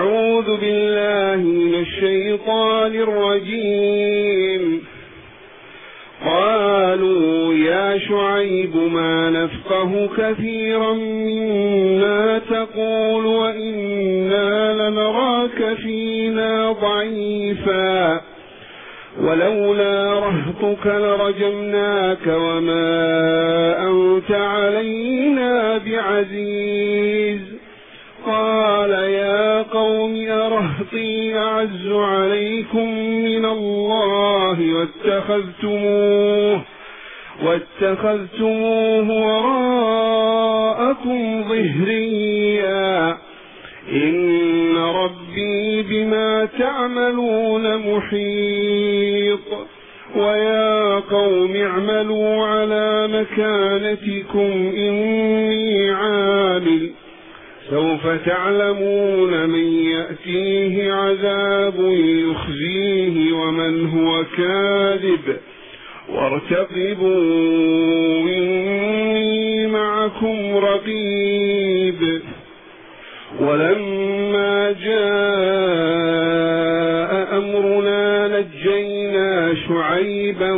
أعوذ بالله من الشيطان الرجيم. قالوا يا شعيب ما نفقه كثيرا مما تقول وإنا لنراك فينا ضعيفا ولولا رهطك لرجمناك وما أنت علينا بعزيز. قال يا قوم أرهطي أعز عليكم من الله واتخذتموه وراءكم ظهريا إن ربي بما تعملون محيط. ويا قوم اعملوا على مكانتكم إني عامل سوف تعلمون من يأتيه عذاب يخزيه ومن هو كاذب وارتقبوا إني معكم رقيب. ولما جاء أمرنا نجينا شعيبا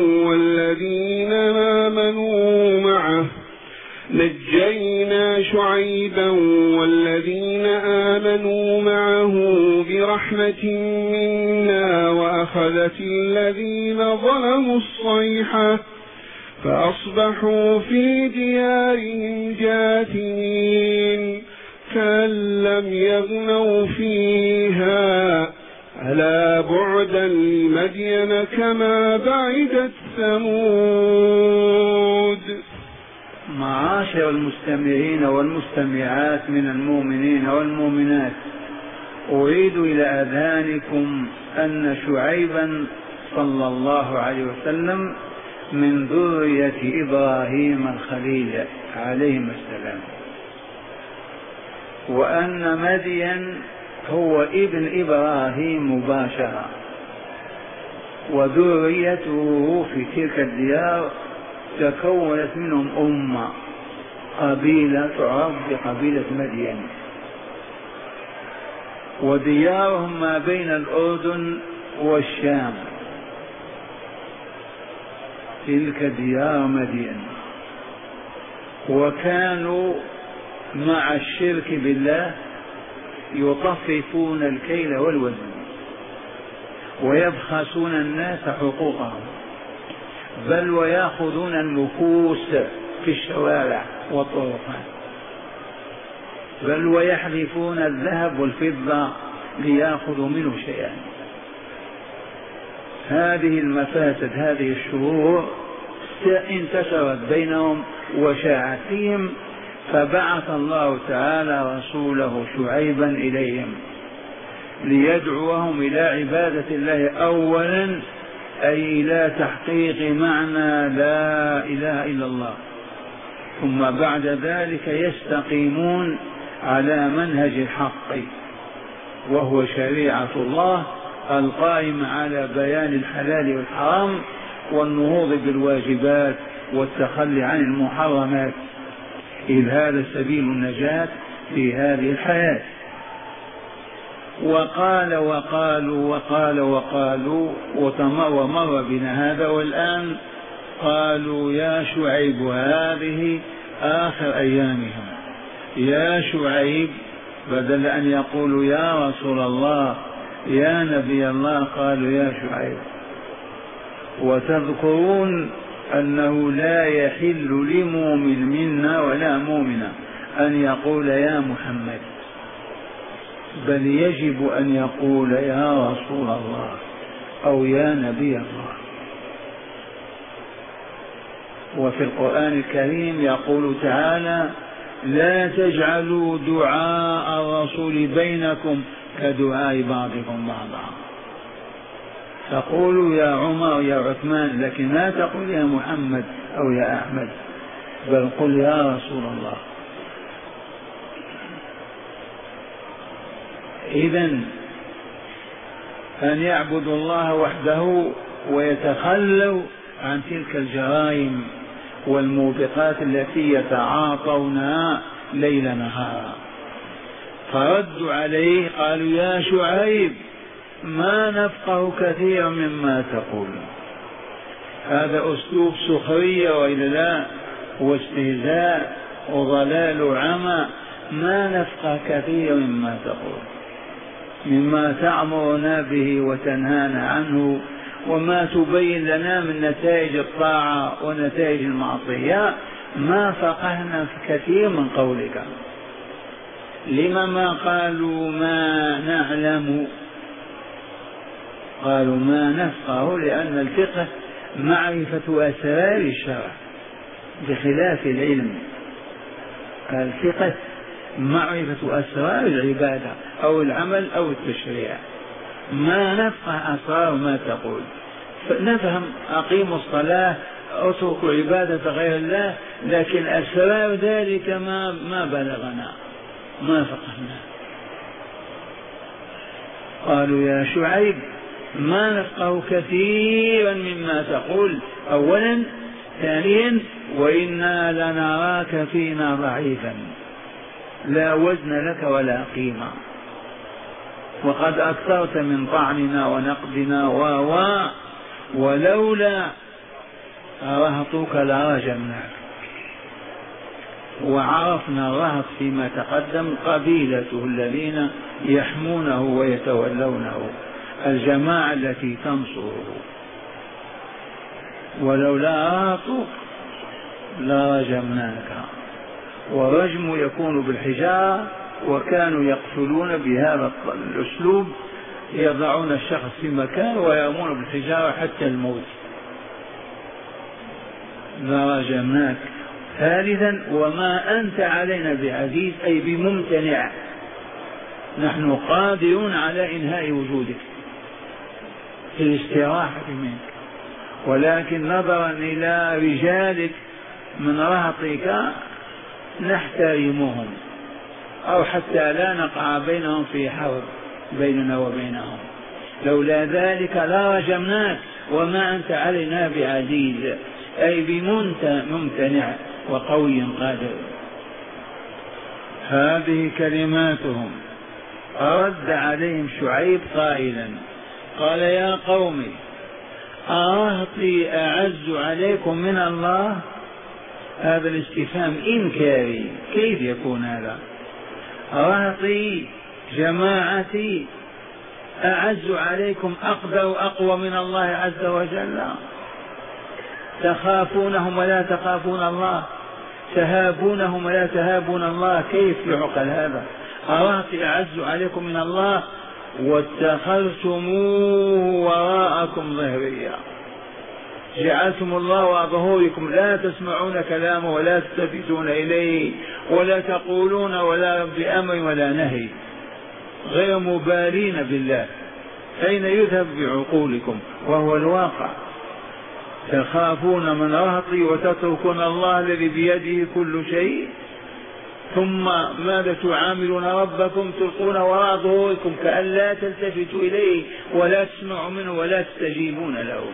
والذين آمنوا معه برحمة منا وأخذت الذين ظلموا الصيحة فأصبحوا في ديارهم جاثمين كأن لم يغنوا فيها ألا بعدا لمدين كما بعدت ثمود. معاشر المستمعين والمستمعات من المؤمنين والمؤمنات، أعيد إلى أذهانكم أن شعيبا صلى الله عليه وسلم من ذرية إبراهيم الخليل عليهما السلام، وأن مدين هو ابن إبراهيم مباشرة، وذريته في تلك الديار تكونت منهم أمة قبيلة تعرف بقبيلة مدين، وديارهم ما بين الأردن والشام، تلك ديار مدين. وكانوا مع الشرك بالله يطففون الكيل والوزن ويبخسون الناس حقوقهم، بل ويأخذون النفوس في الشوارع والطرقات، بل ويحلفون الذهب والفضة ليأخذوا منه شيئا. هذه المفاسد، هذه الشرور انتشرت بينهم وشاعت فيهم، فبعث الله تعالى رسوله شعيبا إليهم ليدعوهم إلى عبادة الله أولا، أي إلى تحقيق معنى لا إله إلا الله، ثم بعد ذلك يستقيمون على منهج الحق وهو شريعة الله القائمة على بيان الحلال والحرام والنهوض بالواجبات والتخلي عن المحرمات، إذ هذا سبيل النجاة في هذه الحياة. وقال وقالوا وقال وقالوا ومر بنا هذا، والآن قالوا يا شعيب، هذه آخر أيامهم، يا شعيب، بدل أن يقولوا يا رسول الله يا نبي الله قالوا يا شعيب. وتذكرون أنه لا يحل لمؤمن منا ولا مؤمنة أن يقول يا محمد، بل يجب أن يقول يا رسول الله أو يا نبي الله. وفي القرآن الكريم يقول تعالى لا تجعلوا دعاء الرسول بينكم كدعاء بعضكم بعضا، تقول يا عمر يا عثمان، لكن لا تقول يا محمد أو يا أحمد، بل قل يا رسول الله. إذن أن يعبدوا الله وحده ويتخلوا عن تلك الجرائم والموبقات التي يتعاطونها ليل نهارا. فردوا عليه قالوا يا شعيب ما نفقه كثيرا مما تقول. هذا أسلوب سخرية وإلا لا، واستهزاء وضلال وعمى. ما نفقه كثيرا مما تقول، مما تأمرنا به وتنهانا عنه وما تبين لنا من نتائج الطاعة ونتائج المعصية، ما فقهنا في كثير من قولك. لما ما قالوا ما نعلم؟ قالوا ما نفقه، لأن الفقه معرفة أسرار الشرع بخلاف العلم. الفقه معرفة أسرار العبادة أو العمل أو التشريع. ما نفقه أسرار ما تقول، نفهم أقيموا الصلاة اتركوا عبادة غير الله، لكن أسرار ذلك ما بلغنا، ما فقهنا. قالوا يا شعيب ما نفقه كثيرا مما تقول أولا، ثانيا وإنا لنراك فينا ضعيفا لا وزن لك ولا قيمة، وقد أكثرت من طعننا ونقدنا ولولا رهطك لرجمناك. وعرفنا الرهط فيما تقدم قبيلته الذين يحمونه ويتولونه، الجماعة التي تنصره. ولولا رهطك لرجمناك. والرجم يكون بالحجارة، وكانوا يقتلون بهذا الأسلوب، يضعون الشخص في مكان ويرمون بالحجارة حتى الموت. لرجمناك. ثالثا وما أنت علينا بعزيز، أي بممتنع، نحن قادرون على إنهاء وجودك في الاستراحة منك، ولكن نظرا إلى رجالك من رهطك نحترمهم، أو حتى لا نقع بينهم في حرب بيننا وبينهم. لولا ذلك لرجمناك وما أنت علينا بعزيز، أي بممتنع وقوي قادر. هذه كلماتهم. رد عليهم شعيب قائلا قال يا قوم أرهطي أعز عليكم من الله؟ هذا الاستفهام إنكاري، كيف يكون هذا؟ رهطي جماعتي أعز عليكم، أقدر وأقوى من الله عز وجل؟ تخافونهم ولا تخافون الله، تهابونهم ولا تهابون الله، كيف يعقل هذا؟ أرهطي أعز عليكم من الله واتخذتموه وراءكم ظهريا، جعلتم الله وراء ظهوركم، لا تسمعون كلامه ولا تلتفتون إليه ولا تقولون ولا بأمر ولا نهي، غير مبالين بالله. أين يذهب بعقولكم وهو الواقع؟ تخافون من رهطي وتتركون الله الذي بيده كل شيء، ثم ماذا تعاملون ربكم؟ تلقون وراء ظهوركم كأن لا تلتفتوا إليه ولا تسمعوا منه ولا تستجيبون له.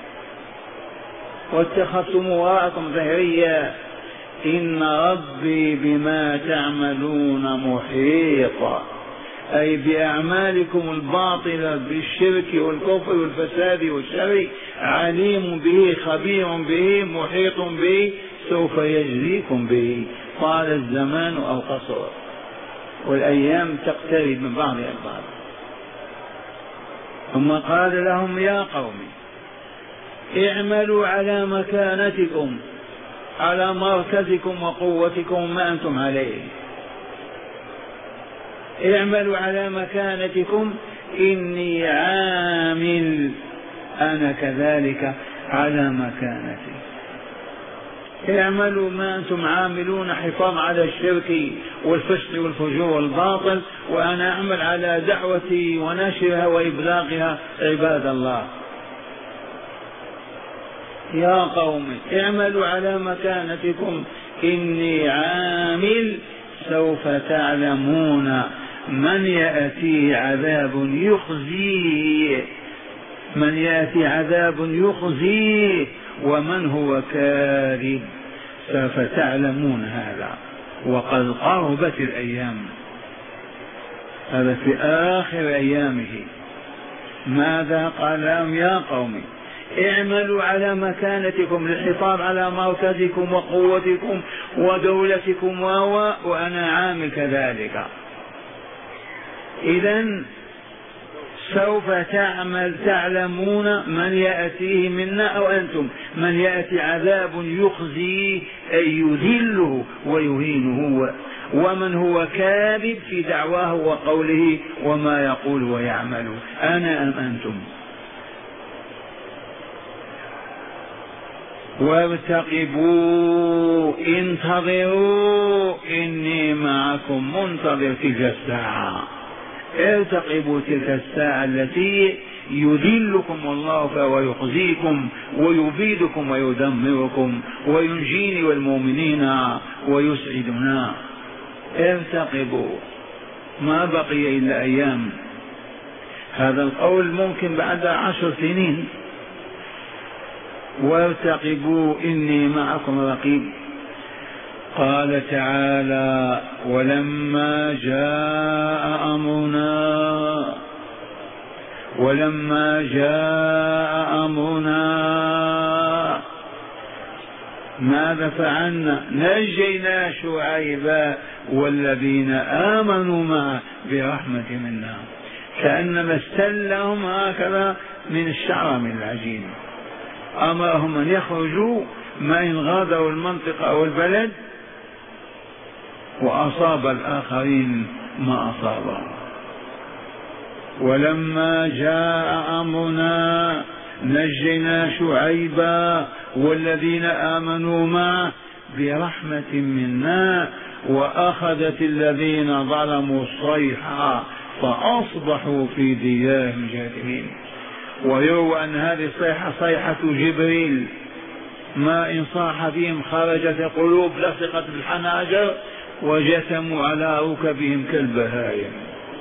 واتخذتم وراءكم ظهريا إن ربي بما تعملون محيط، أي بأعمالكم الباطلة بالشرك والكفر والفساد والشر عليم به خبير به محيط به، سوف يجزيكم به. طال الزمان أو قصر، والأيام تقترب من بعضها البعض. ثم قال لهم يا قوم اعملوا على مكانتكم، على مركزكم وقوتكم ما أنتم عليه. اعملوا على مكانتكم إني عامل أنا كذلك على مكانتي. اعملوا ما أنتم عاملون، حفاظ على الشرك والفسق والفجور والباطل، وأنا أعمل على دعوتي ونشرها وإبلاغها عباد الله. يا قوم اعملوا على مكانتكم إني عامل، سوف تعلمون من يأتيه عذاب يخزيه، من يأتي عذاب يخزيه ومن هو كاذب، سوف تعلمون هذا، وقد قربت الأيام. هذا في آخر أيامه. ماذا قال لهم؟ يا قوم اعملوا على مكانتكم للحفاظ على مركزكم وقوتكم ودولتكم وأنا عامل كذلك. إذن سوف تعلمون من يأتيه منا أو أنتم من يأتي عذاب يخزيه أي يذله ويهينه، ومن هو كاذب في دعواه وقوله وما يقول ويعمل. أنا أم أنتم؟ وارتقبوا انتظروا إني معكم منتظر تلك الساعة. ارتقبوا تلك الساعة التي يذلكم الله فيها ويخزيكم ويبيدكم ويدمركم وينجيني والمؤمنين ويسعدنا. ارتقبوا، ما بقي إلا أيام. هذا القول ممكن بعد 10 سنين. وارتقبوا إني معكم رقيب. قال تعالى ولما جاء أمرنا ماذا فعلنا؟ نجينا شعيبا والذين آمنوا معه برحمة منا. كأنما استلهم هكذا من الشعر من العجين. أمرهم أن يخرجوا ما إن غادروا المنطقة والبلد، وأصاب الآخرين ما أصابهم. ولما جاء أمرنا نجينا شعيبا والذين آمنوا معه برحمة منا وأخذت الذين ظلموا الصيحة فأصبحوا في ديارهم جاثمين. ويروى أن هذه الصيحة صيحة جبريل، ما إن صاح فيهم خرجت القلوب لصقت بالحناجر وجثموا على ركبهم كالبهائم.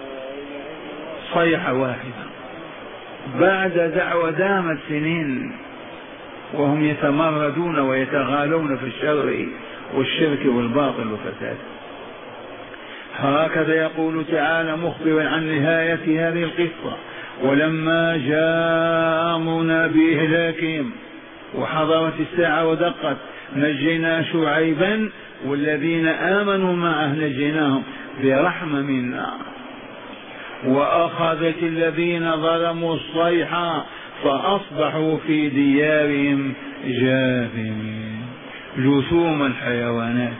صيحة واحدة بعد دعوة دامت سنين وهم يتمردون ويتغالون في الشر والشرك والباطل والفساد. هكذا يقول تعالى مخبرا عن نهاية هذه القصة: ولما جاء أمرنا بإهلاكهم وحضرت الساعة ودقت نجينا شعيبا والذين آمنوا معه نجيناهم برحمة منا وأخذت الذين ظلموا الصيحة فأصبحوا في ديارهم جاثمين جثوم الحيوانات.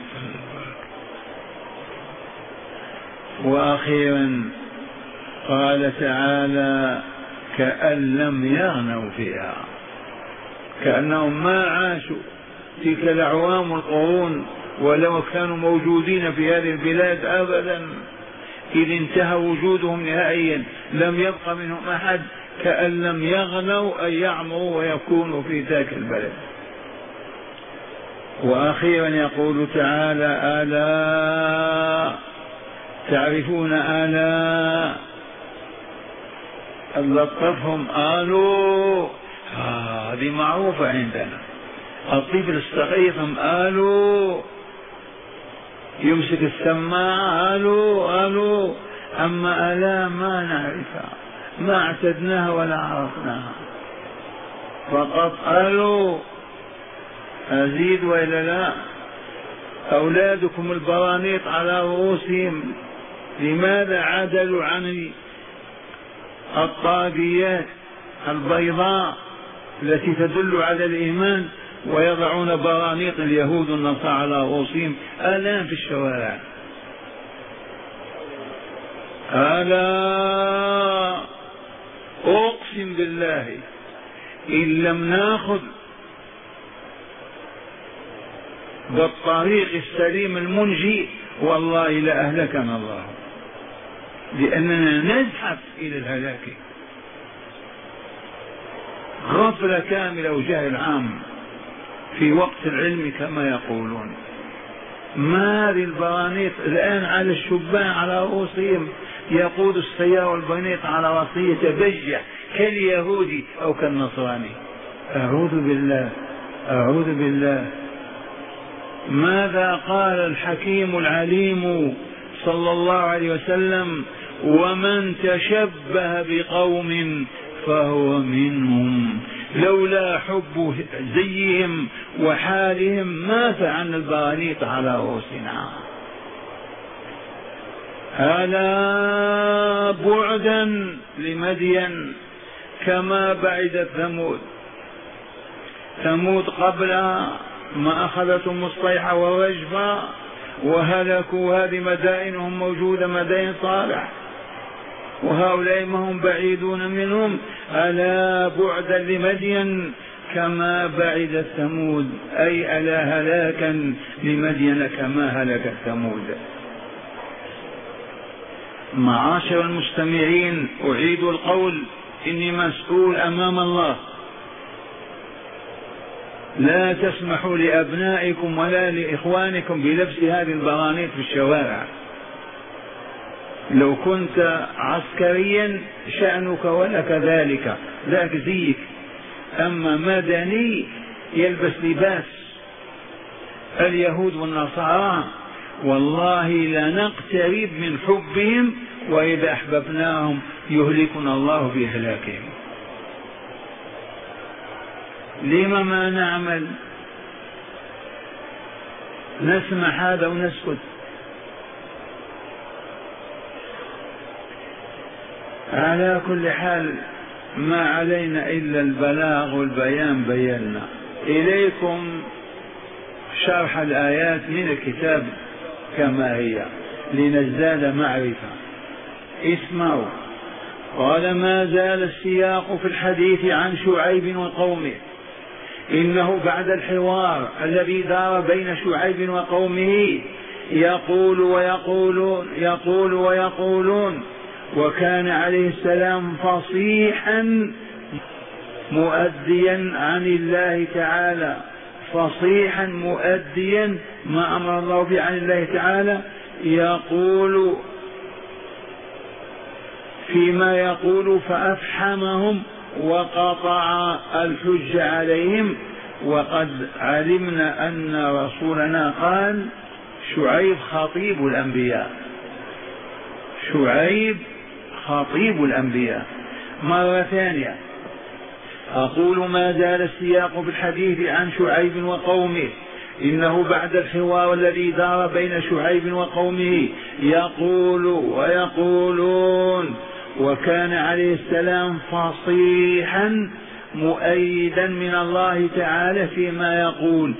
وأخيرا قال تعالى كأن لم يغنوا فيها، كأنهم ما عاشوا تلك الأعوام والقرون ولو كانوا موجودين في هذه البلاد أبدا، إذ انتهى وجودهم نهائيا لم يبق منهم أحد. كأن لم يغنوا أن يعمروا ويكونوا في ذاك البلد. وأخيرا يقول تعالى ألا تعرفون ألا لطفهم قالوا هذه معروفة عندنا. الطفل الصغير قالوا يمسك السماعة قالوا أما ألا ما نعرفها ما اعتدناها ولا عرفناها فقط قالوا أزيد وإلا لا. أولادكم البرانيط على رؤوسهم لماذا عدلوا عن الطاغيات البيضاء التي تدل على الإيمان ويضعون برانيط اليهود والنصارى على رؤوسهم الآن في الشوارع؟ ألا أقسم بالله إن لم ناخذ بالطريق السليم المنجي والله لأهلكنا الله، لأننا نزحف إلى الهلاك. غفلة كاملة وجهل عام في وقت العلم كما يقولون. ما هذه البرانيط الآن على الشبان على رؤوسهم، يقود السيارة والبرانيط على رأسه يتبجح كاليهودي أو كالنصراني. أعوذ بالله أعوذ بالله. ماذا قال الحكيم العليم صلى الله عليه وسلم ومن تشبه بقوم فهو منهم. لولا حب زيهم وحالهم ما فعلنا البرانيط على رؤوسنا. ألا بعدا لمدين كما بعدت ثمود. ثمود قبل ما أخذتهم الصيحة والرجفة وهلكوا، هذه مدائنهم موجودة، مدائن صالح، وهؤلاء ما هم بعيدون منهم. ألا بعدا لمدين كما بعدت ثمود، أي ألا هلاكا لمدين كما هلكت ثمود. معاشر المستمعين، أعيد القول، إني مسؤول أمام الله. لا تسمحوا لأبنائكم ولا لإخوانكم بلبس هذه البرانيط في الشوارع. لو كنت عسكريا شأنك ولك ذلك، ذاك زيك، أما مدني يلبس لباس اليهود والنصارى. والله لنقترب من حبهم، وإذا أحببناهم يهلكنا الله بإهلاكهم. لما ما نعمل؟ نسمع هذا ونسكت. على كل حال ما علينا إلا البلاغ والبيان. بينا إليكم شرح الآيات من الكتاب كما هي لنزداد معرفة. اسمعوا. قال: ما زال السياق في الحديث عن شعيب وقومه، إنه بعد الحوار الذي دار بين شعيب وقومه يقول ويقولون، وكان عليه السلام فصيحا مؤديا عن الله تعالى، فصيحا مؤديا ما أمر الله به عن الله تعالى، يقول فيما يقول فأفحمهم وقطع الحج عليهم. وقد علمنا أن رسولنا قال: شعيب خطيب الأنبياء، شعيب خطيب الأنبياء. مرة ثانية أقول: ما زال السياق في الحديث عن شعيب وقومه، إنه بعد الحوار الذي دار بين شعيب وقومه يقول ويقولون، وكان عليه السلام فصيحا مؤيدا من الله تعالى فيما يقول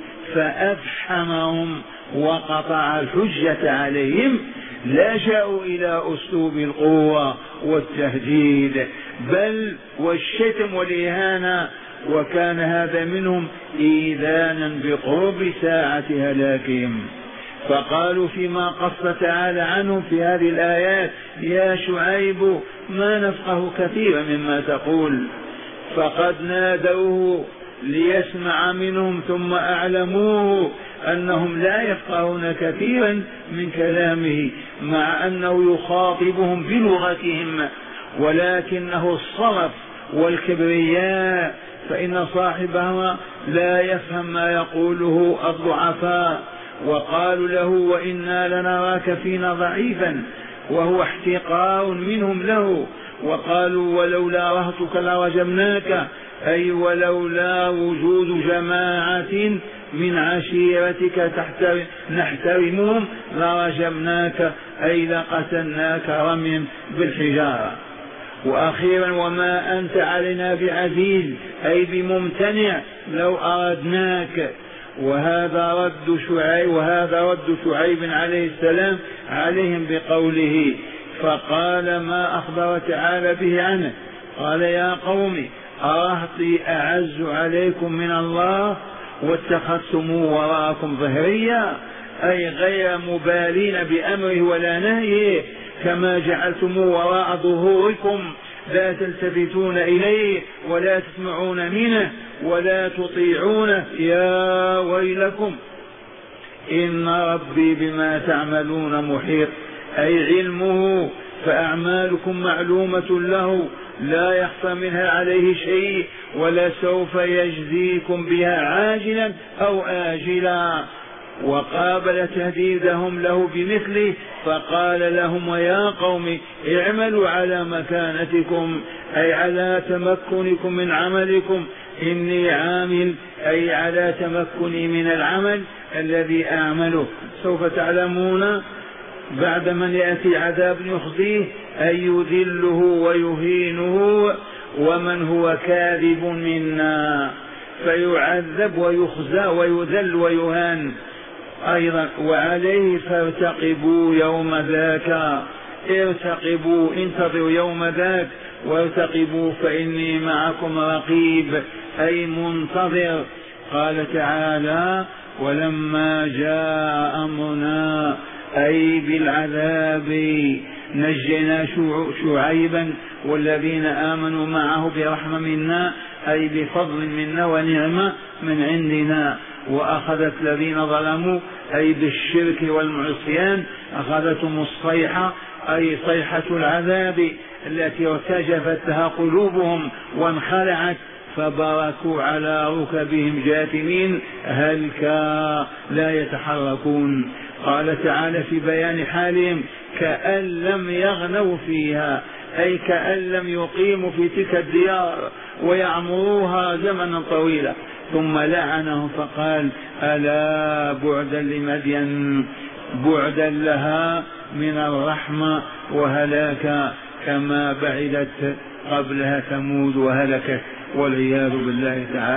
فأفحمهم وقطع الحجة عليهم. لجأوا إلى أسلوب القوة والتهديد بل والشتم والإهانة، وكان هذا منهم إيذانا بقرب ساعة هلاكهم. فقالوا فيما قص تعالى عنهم في هذه الآيات: يا شعيب ما نفقه كثيرا مما تقول. فقد نادوه ليسمع منهم ثم أعلموه أنهم لا يفقهون كثيرا من كلامه، مع أنه يخاطبهم بلغتهم، ولكنه الصرف والكبرياء، فإن صاحبهما لا يفهم ما يقوله الضعفاء. وقالوا له: وإنا لنراك فينا ضعيفا، وهو احتقار منهم له. وقالوا: ولولا رهتك لرجمناك، أي ولولا وجود جماعة من عشيرتك نحترمهم لرجمناك، أي لقتلناك رميا بالحجارة. وأخيرا: وما أنت علينا بعزيز، أي بممتنع لو أردناك. وهذا رد شعيب عليه السلام عليهم بقوله. فقال ما أخبر تعالى به عنه، قال: يا قوم أرهطي أعز عليكم من الله واتخذتموه وراءكم ظهريا، أي غير مبالين بأمره ولا نهيه، كما جعلتموه وراء ظهوركم، لا تلتفتون إليه ولا تسمعون منه ولا تطيعونه. يا ويلكم إن ربي بما تعملون محيط، أي علمه، فأعمالكم معلومة له لا يخفى منها عليه شيء، ولا سوف يجزيكم بها عاجلا أو آجلا. وقابل تهديدهم له بمثله فقال لهم ويا قوم اعملوا على مكانتكم أي على تمكنكم من عملكم إني عامل أي على تمكني من العمل الذي أعمله. سوف تعلمون بعد من يأتي عذاب يخزيه أي يذله ويهينه ومن هو كاذب منا فيعذب ويخزى ويذل ويهان أيضا. وعليه فارتقبوا يوم ذاك، ارتقبوا انتظروا يوم ذاك وارتقبوا فإني معكم رقيب أي منتظر. قال تعالى ولما جاء أمرنا أي بالعذاب نجينا شعيبا والذين آمنوا معه برحمة منا أي بفضل منا ونعمة من عندنا، وأخذت الذين ظلموا أي بالشرك والمعصيان أخذتهم الصيحة أي صيحة العذاب التي ارتجفت لها قلوبهم وانخلعت فبركوا على ركبهم جاثمين هلكا لا يتحركون. قال تعالى في بيان حالهم كأن لم يغنوا فيها أي كأن لم يقيموا في تلك الديار ويعمروها زمنا طويلا. ثم لعنهم فقال ألا بعدا لمدين بعدا لها من الرحمة وهلاكا كما بعدت قبلها ثمود وهلكت والعياذ بالله تعالى.